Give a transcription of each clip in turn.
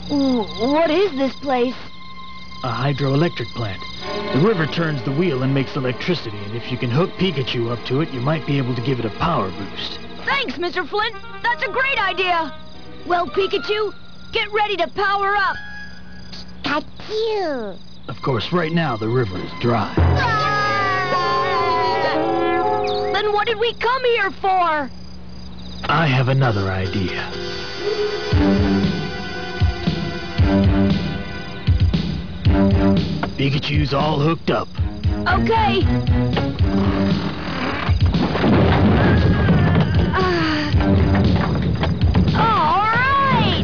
Ooh, what is this place? A hydroelectric plant. The river turns the wheel and makes electricity, and if you can hook Pikachu up to it, you might be able to give it a power boost. Thanks, Mr. Flint. That's a great idea. Well, Pikachu, get ready to power up. Pikachu! Of course, right now the river is dry. Then what did we come here for? I have another idea. Pikachu's all hooked up. Okay. All right.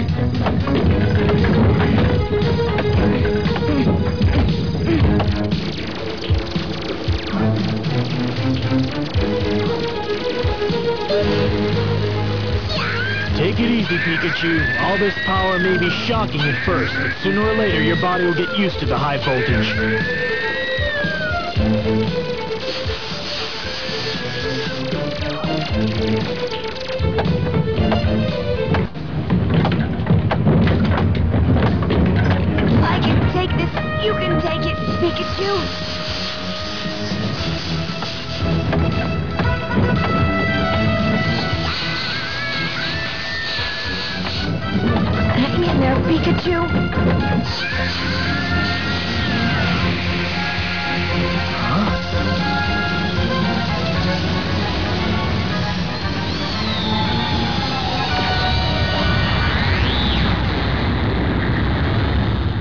Take it easy, Pikachu. All this power may be shocking at first, but sooner or later your body will get used to the high voltage.